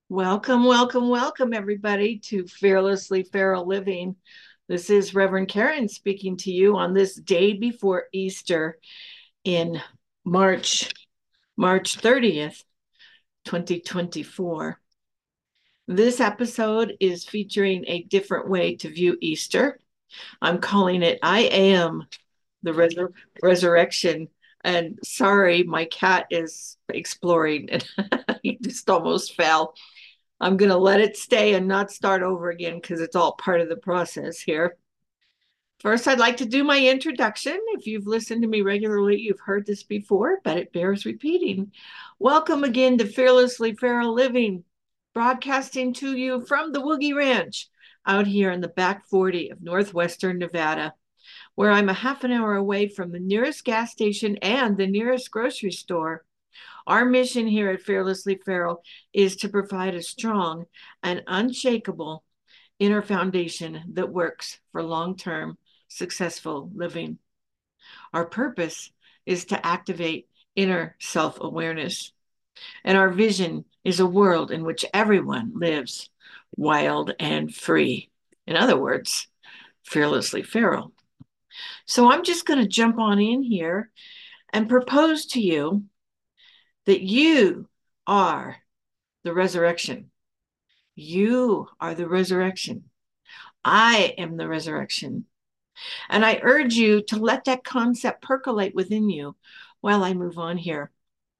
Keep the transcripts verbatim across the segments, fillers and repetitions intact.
Welcome, welcome, welcome, everybody, to Fearlessly Feral Living. This is Reverend Karen speaking to you on this day before Easter in March, March thirtieth, twenty twenty-four. This episode is featuring a different way to view Easter. I'm calling it I Am the Resur- Resurrection. And sorry, my cat is exploring and he just almost fell. I'm going to let it stay and not start over again because it's all part of the process here. First, I'd like to do my introduction. If you've listened to me regularly, you've heard this before, but it bears repeating. Welcome again to Fearlessly Feral Living, broadcasting to you from the Woogie Ranch out here in the back forty of northwestern Nevada, where I'm a half an hour away from the nearest gas station and the nearest grocery store. Our mission here at Fearlessly Feral is to provide a strong and unshakable inner foundation that works for long-term successful living. Our purpose is to activate inner self-awareness. And our vision is a world in which everyone lives wild and free. In other words, fearlessly feral. So I'm just going to jump on in here and propose to you that you are the resurrection. You are the resurrection. I am the resurrection. And I urge you to let that concept percolate within you while I move on here.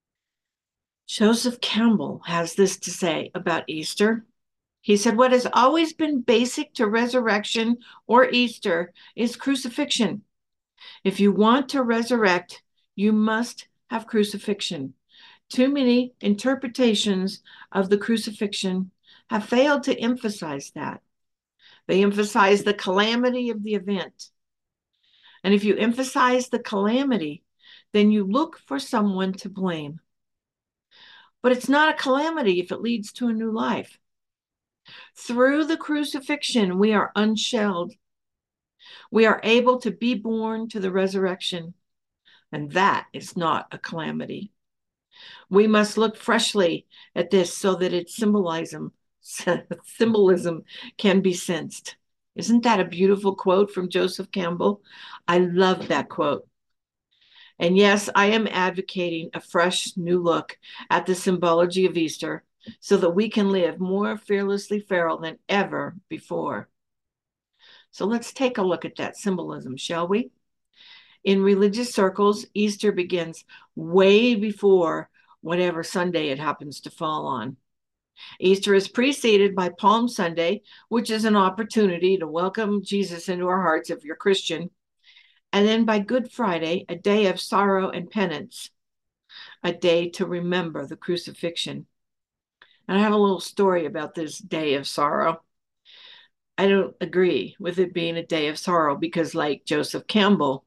Joseph Campbell has this to say about Easter. He said, what has always been basic to resurrection or Easter is crucifixion. If you want to resurrect, you must have crucifixion. Too many interpretations of the crucifixion have failed to emphasize that. They emphasize the calamity of the event. And if you emphasize the calamity, then you look for someone to blame. But it's not a calamity if it leads to a new life. Through the crucifixion, we are unshelled. We are able to be born to the resurrection. And that is not a calamity. We must look freshly at this so that its symbolism, symbolism can be sensed. Isn't that a beautiful quote from Joseph Campbell? I love that quote. And yes, I am advocating a fresh new look at the symbology of Easter so that we can live more fearlessly feral than ever before. So let's take a look at that symbolism, shall we? In religious circles, Easter begins way before whatever Sunday it happens to fall on. Easter is preceded by Palm Sunday, which is an opportunity to welcome Jesus into our hearts if you're Christian. And then by Good Friday, a day of sorrow and penance, a day to remember the crucifixion. And I have a little story about this day of sorrow. I don't agree with it being a day of sorrow because, like Joseph Campbell,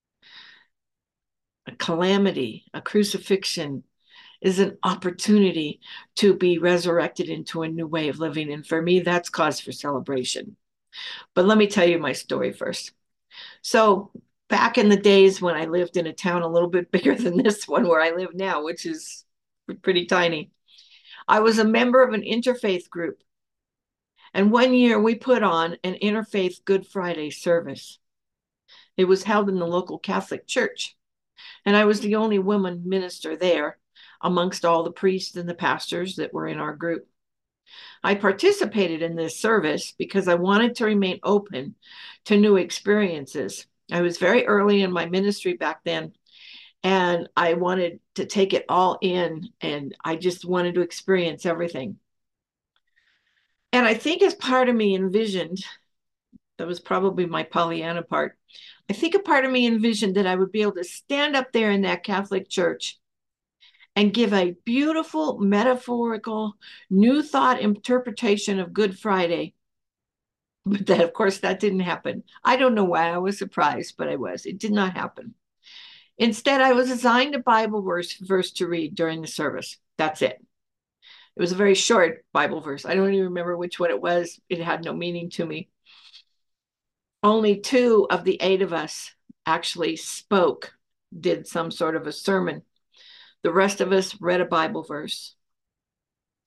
a calamity, a crucifixion is an opportunity to be resurrected into a new way of living. And for me, that's cause for celebration. But let me tell you my story first. So, back in the days when I lived in a town a little bit bigger than this one where I live now, which is pretty tiny, I was a member of an interfaith group. And one year we put on an interfaith Good Friday service. It was held in the local Catholic church. And I was the only woman minister there amongst all the priests and the pastors that were in our group. I participated in this service because I wanted to remain open to new experiences. I was very early in my ministry back then, and I wanted to take it all in, and I just wanted to experience everything. And I think as part of me envisioned, that was probably my Pollyanna part, I think a part of me envisioned that I would be able to stand up there in that Catholic church and give a beautiful, metaphorical, new thought interpretation of Good Friday. But that, of course, that didn't happen. I don't know why I was surprised, but I was. It did not happen. Instead, I was assigned a Bible verse, verse to read during the service. That's it. It was a very short Bible verse. I don't even remember which one it was. It had no meaning to me. Only two of the eight of us actually spoke, did some sort of a sermon. The rest of us read a Bible verse.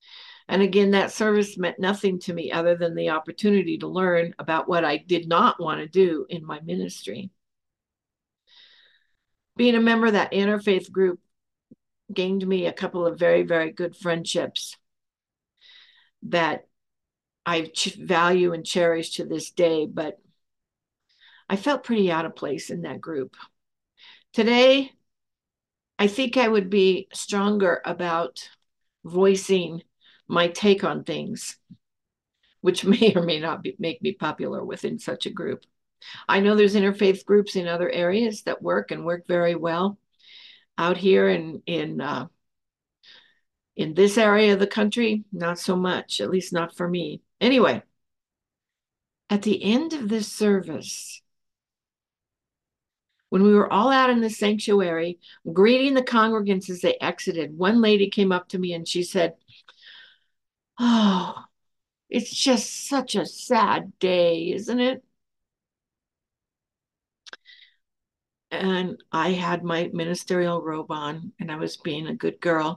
And again, that service meant nothing to me other than the opportunity to learn about what I did not want to do in my ministry. Being a member of that interfaith group gained me a couple of very, very good friendships that I value and cherish to this day, but I felt pretty out of place in that group. Today, I think I would be stronger about voicing my take on things, which may or may not be, make me popular within such a group. I know there's interfaith groups in other areas that work and work very well. Out here in in uh, in this area of the country, not so much, at least not for me. Anyway, at the end of this service, when we were all out in the sanctuary, greeting the congregants as they exited, one lady came up to me and she said, "Oh, it's just such a sad day, isn't it?" And I had my ministerial robe on and I was being a good girl.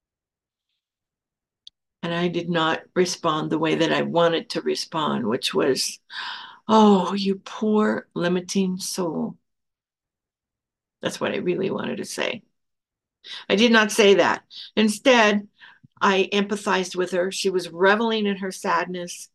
And I did not respond the way that I wanted to respond, which was, "Oh, you poor limiting soul." That's what I really wanted to say. I did not say that. Instead, I empathized with her. She was reveling in her sadness.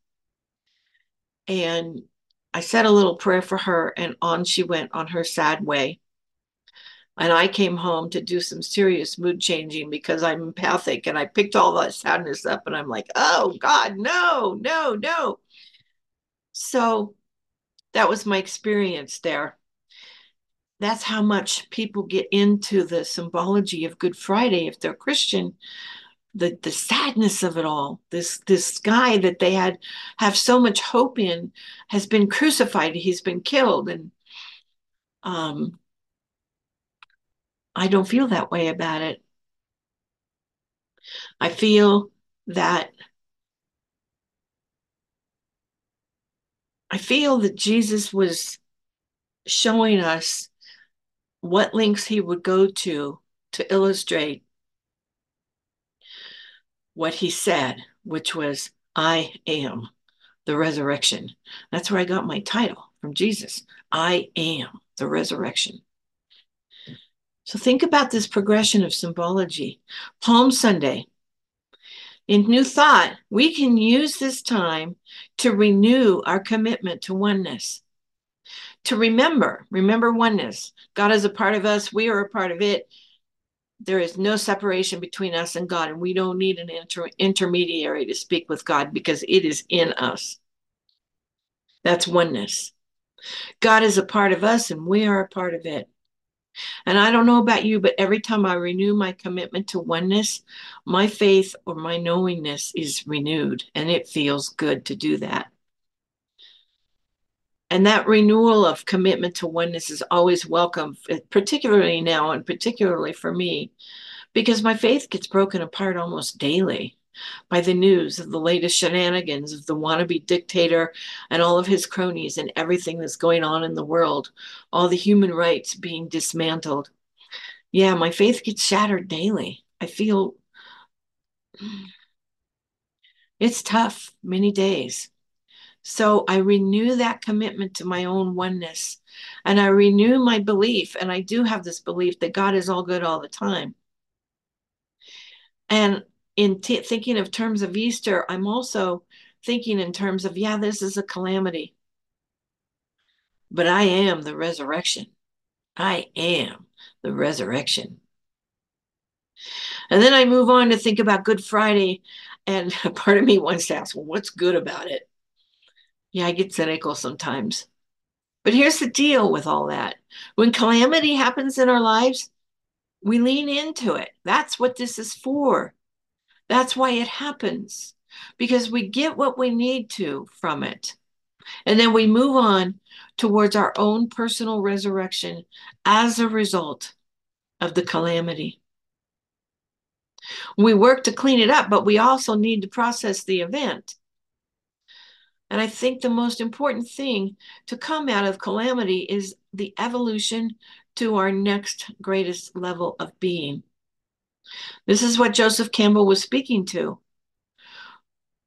And I said a little prayer for her, and on she went on her sad way. And I came home to do some serious mood changing because I'm empathic, and I picked all that sadness up and I'm like, "Oh God, no, no, no." So that was my experience there. That's how much people get into the symbology of Good Friday if they're Christian. The the sadness of it all. This this guy that they had have so much hope in has been crucified. He's been killed, and um, I don't feel that way about it. I feel that I feel that Jesus was showing us what links he would go to to illustrate what he said, which was, "I am the resurrection." That's where I got my title from Jesus. I am the resurrection. So think about this progression of symbology. Palm Sunday. In New Thought, we can use this time to renew our commitment to oneness. To remember, remember oneness. God is a part of us. We are a part of it. There is no separation between us and God, and we don't need an inter- intermediary to speak with God because it is in us. That's oneness. God is a part of us, and we are a part of it. And I don't know about you, but every time I renew my commitment to oneness, my faith or my knowingness is renewed, and it feels good to do that. And that renewal of commitment to oneness is always welcome, particularly now, and particularly for me, because my faith gets broken apart almost daily by the news of the latest shenanigans of the wannabe dictator and all of his cronies and everything that's going on in the world, all the human rights being dismantled. Yeah, my faith gets shattered daily. I feel it's tough many days. So I renew that commitment to my own oneness, and I renew my belief. And I do have this belief that God is all good all the time. And in t- thinking of terms of Easter, I'm also thinking in terms of, yeah, this is a calamity, but I am the resurrection. I am the resurrection. And then I move on to think about Good Friday. And part of me wants to ask, well, what's good about it? Yeah, I get cynical sometimes. But here's the deal with all that. When calamity happens in our lives, we lean into it. That's what this is for. That's why it happens, because we get what we need to from it. And then we move on towards our own personal resurrection as a result of the calamity. We work to clean it up, but we also need to process the event. And I think the most important thing to come out of calamity is the evolution to our next greatest level of being. This is what Joseph Campbell was speaking to.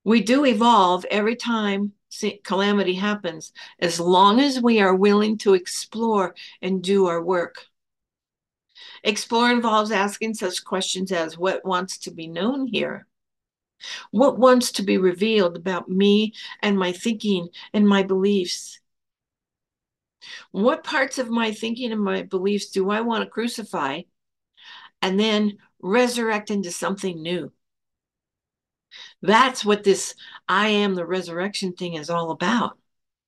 We do evolve every time calamity happens, as long as we are willing to explore and do our work. Explore involves asking such questions as, what wants to be known here? What wants to be revealed about me and my thinking and my beliefs? What parts of my thinking and my beliefs do I want to crucify and then resurrect into something new? That's what this I am the resurrection thing is all about.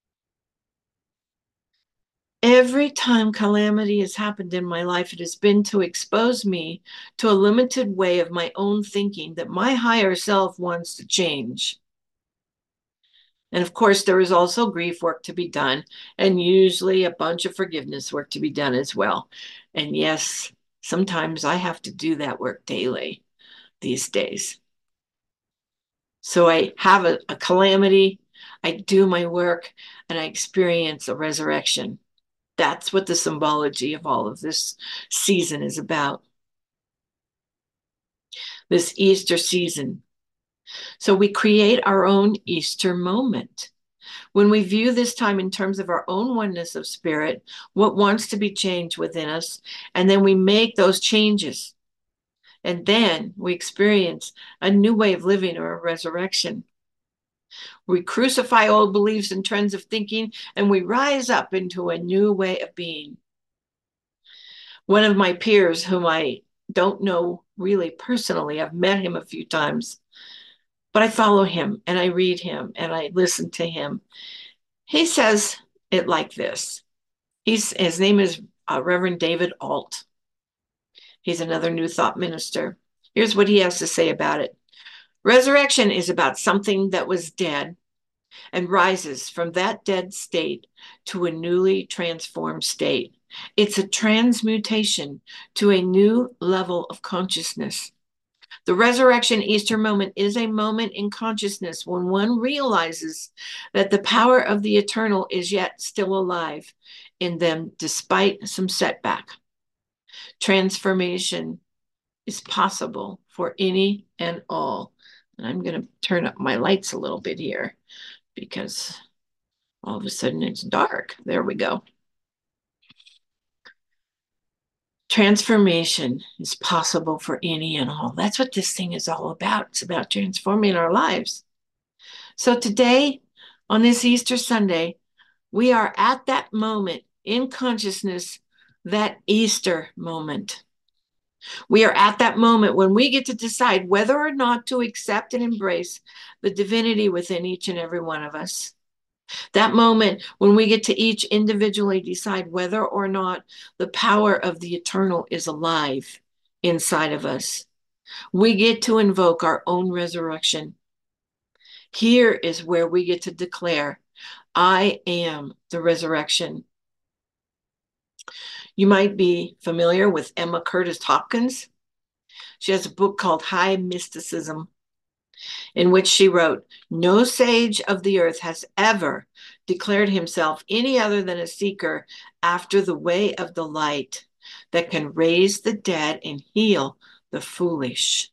Every time calamity has happened in my life, it has been to expose me to a limited way of my own thinking that my higher self wants to change. And of course, there is also grief work to be done, and usually a bunch of forgiveness work to be done as well. And yes, sometimes I have to do that work daily these days. So I have a, a calamity, I do my work, and I experience a resurrection. That's what the symbology of all of this season is about. This Easter season. So we create our own Easter moment. When we view this time in terms of our own oneness of spirit, what wants to be changed within us, and then we make those changes. And then we experience a new way of living or a resurrection. We crucify old beliefs and trends of thinking, and we rise up into a new way of being. One of my peers, whom I don't know really personally, I've met him a few times, but I follow him and I read him and I listen to him. He says it like this. He's, his name is uh, Reverend David Alt. He's another New Thought minister. Here's what he has to say about it. Resurrection is about something that was dead and rises from that dead state to a newly transformed state. It's a transmutation to a new level of consciousness. The resurrection Easter moment is a moment in consciousness when one realizes that the power of the eternal is yet still alive in them despite some setback. Transformation is possible for any and all. And I'm going to turn up my lights a little bit here because all of a sudden it's dark. There we go. Transformation is possible for any and all. That's what this thing is all about. It's about transforming our lives. So today, on this Easter Sunday, we are at that moment in consciousness, that Easter moment. We are at that moment when we get to decide whether or not to accept and embrace the divinity within each and every one of us. That moment when we get to each individually decide whether or not the power of the eternal is alive inside of us. We get to invoke our own resurrection. Here is where we get to declare, I am the resurrection. You might be familiar with Emma Curtis Hopkins. She has a book called High Mysticism, in which she wrote, no sage of the earth has ever declared himself any other than a seeker after the way of the light that can raise the dead and heal the foolish.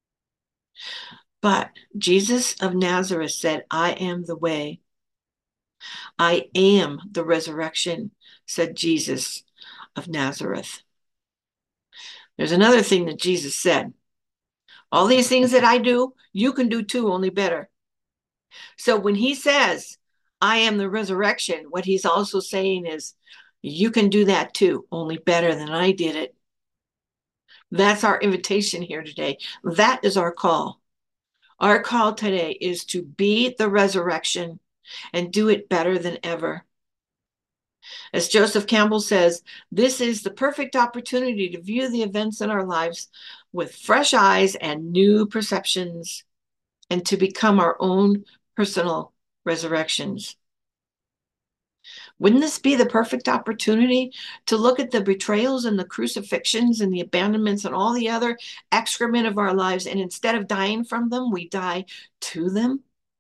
But Jesus of Nazareth said, I am the way. I am the resurrection, said Jesus of Nazareth. There's another thing that Jesus said. All these things that I do, you can do too, only better. So when he says, I am the resurrection, what he's also saying is, you can do that too, only better than I did it. That's our invitation here today. That is our call. Our call today is to be the resurrection and do it better than ever. As Joseph Campbell says, this is the perfect opportunity to view the events in our lives with fresh eyes and new perceptions, and to become our own personal resurrections. Wouldn't this be the perfect opportunity to look at the betrayals and the crucifixions and the abandonments and all the other excrement of our lives, and instead of dying from them, we die to them?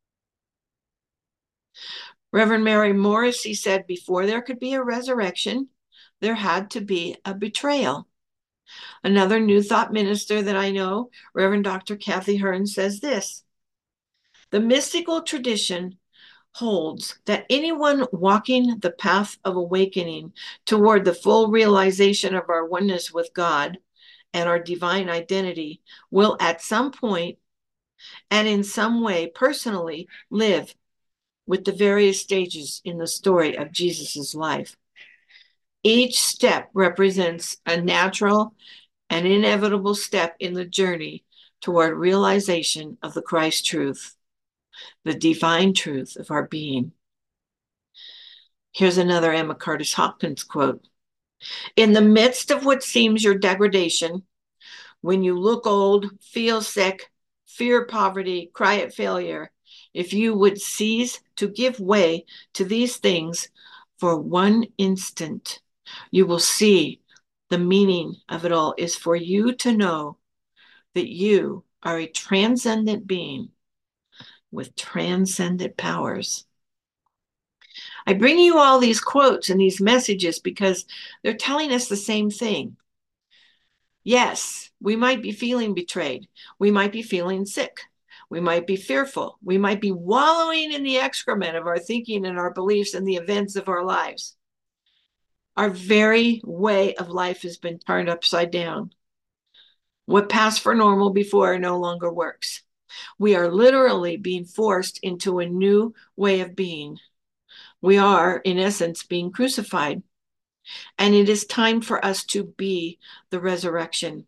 Reverend Mary Morrissey said, before there could be a resurrection, there had to be a betrayal. Another New Thought minister that I know, Reverend Doctor Kathy Hearn, says this. The mystical tradition holds that anyone walking the path of awakening toward the full realization of our oneness with God and our divine identity will at some point and in some way personally live with the various stages in the story of Jesus's life. Each step represents a natural and inevitable step in the journey toward realization of the Christ truth, the divine truth of our being. Here's another Emma Curtis Hopkins quote. In the midst of what seems your degradation, when you look old, feel sick, fear poverty, cry at failure, if you would cease to give way to these things for one instant, you will see the meaning of it all is for you to know that you are a transcendent being with transcendent powers. I bring you all these quotes and these messages because they're telling us the same thing. Yes, we might be feeling betrayed. We might be feeling sick. We might be fearful. We might be wallowing in the excrement of our thinking and our beliefs and the events of our lives. Our very way of life has been turned upside down. What passed for normal before no longer works. We are literally being forced into a new way of being. We are, in essence, being crucified. And it is time for us to be the resurrection.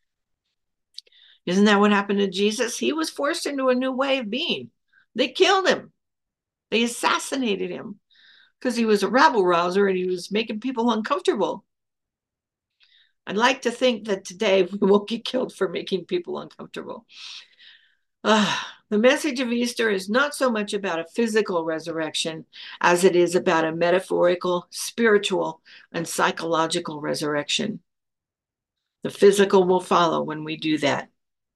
Isn't that what happened to Jesus? He was forced into a new way of being. They killed him. They assassinated him because he was a rabble rouser and he was making people uncomfortable. I'd like to think that today we won't get killed for making people uncomfortable. Uh, the message of Easter is not so much about a physical resurrection as it is about a metaphorical, spiritual, and psychological resurrection. The physical will follow when we do that.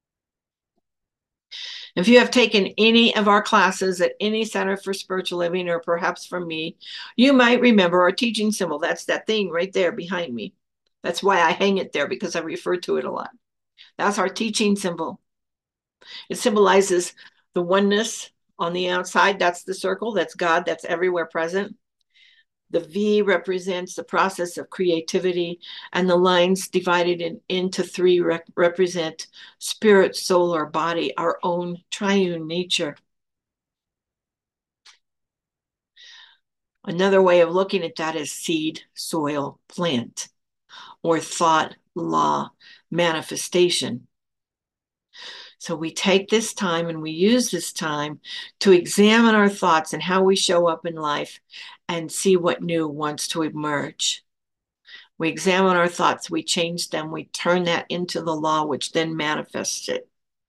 If you have taken any of our classes at any Center for Spiritual Living, or perhaps from me, you might remember our teaching symbol. That's that thing right there behind me. That's why I hang it there, because I refer to it a lot. That's our teaching symbol. It symbolizes the oneness on the outside. That's the circle. That's God. That's everywhere present. The V represents the process of creativity, and the lines divided in, into three rep- represent spirit, soul, or body, our own triune nature. Another way of looking at that is seed, soil, plant, or thought, law, manifestation. So we take this time and we use this time to examine our thoughts and how we show up in life and see what new wants to emerge. We examine our thoughts, we change them, we turn that into the law, which then manifests it.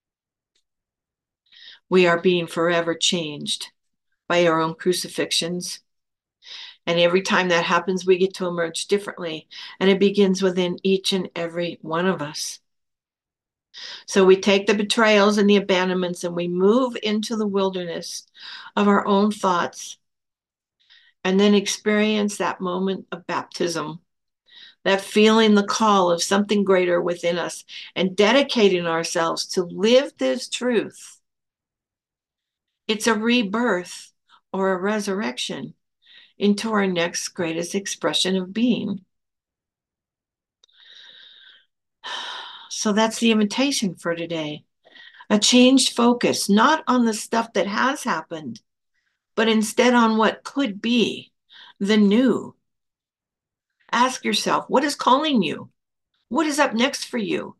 We are being forever changed by our own crucifixions. And every time that happens, we get to emerge differently. And it begins within each and every one of us. So we take the betrayals and the abandonments and we move into the wilderness of our own thoughts and then experience that moment of baptism, that feeling the call of something greater within us and dedicating ourselves to live this truth. It's a rebirth or a resurrection into our next greatest expression of being. So that's the invitation for today. A changed focus, not on the stuff that has happened, but instead on what could be, the new. Ask yourself, what is calling you? What is up next for you?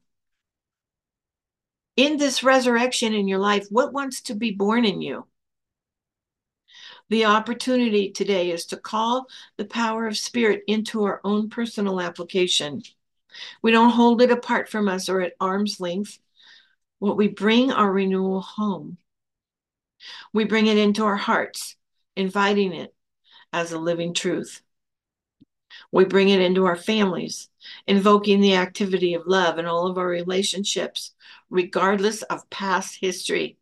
In this resurrection in your life, what wants to be born in you? The opportunity today is to call the power of spirit into our own personal application. We don't hold it apart from us or at arm's length. What we bring our renewal home. We bring it into our hearts, inviting it as a living truth. We bring it into our families, invoking the activity of love in all of our relationships, regardless of past history.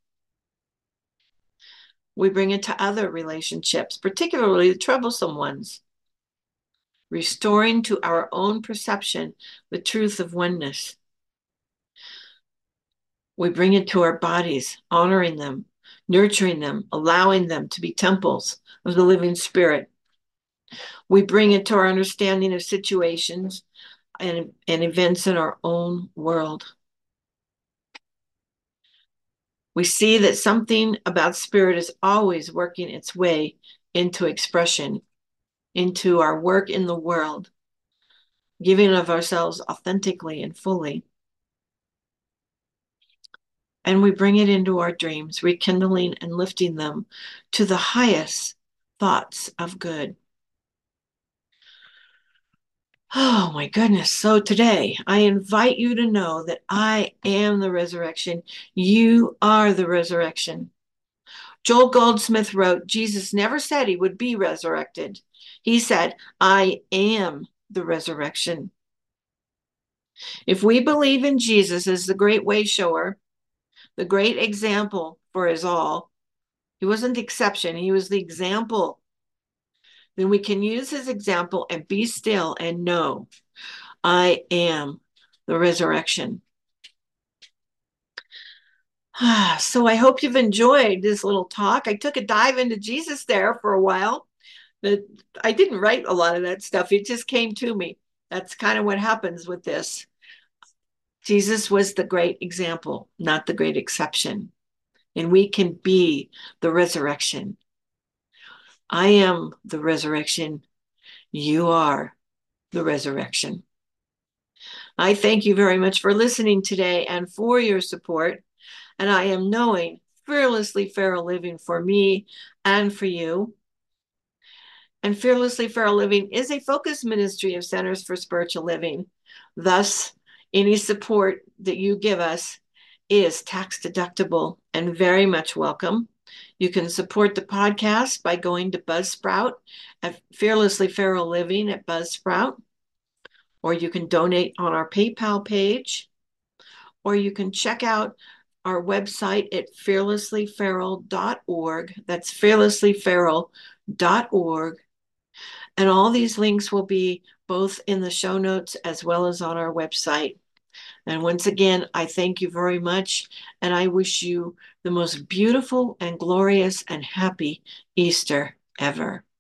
We bring it to other relationships, particularly the troublesome ones, restoring to our own perception the truth of oneness. We bring it to our bodies, honoring them, nurturing them, allowing them to be temples of the living Spirit. We bring it to our understanding of situations and, and events in our own world. We see that something about spirit is always working its way into expression, into our work in the world, giving of ourselves authentically and fully. And we bring it into our dreams, rekindling and lifting them to the highest thoughts of good. Oh my goodness. So today I invite you to know that I am the resurrection. You are the resurrection. Joel Goldsmith wrote, Jesus never said he would be resurrected. He said, I am the resurrection. If we believe in Jesus as the great way shower, the great example for us all, he wasn't the exception, he was the example, then we can use his example and be still and know I am the resurrection. So I hope you've enjoyed this little talk. I took a dive into Jesus there for a while. That I didn't write a lot of that stuff. It just came to me. That's kind of what happens with this. Jesus was the great example, not the great exception. And we can be the resurrection. I am the resurrection. You are the resurrection. I thank you very much for listening today and for your support. And I am knowing Fearlessly Feral Living for me and for you. And Fearlessly Feral Living is a focused ministry of Centers for Spiritual Living. Thus, any support that you give us is tax deductible and very much welcome. You can support the podcast by going to Buzzsprout at Fearlessly Feral Living at Buzzsprout, or you can donate on our PayPal page, or you can check out our website at fearlessly feral dot org. That's fearlessly feral dot org. And all these links will be both in the show notes as well as on our website. And once again, I thank you very much. And I wish you the most beautiful and glorious and happy Easter ever.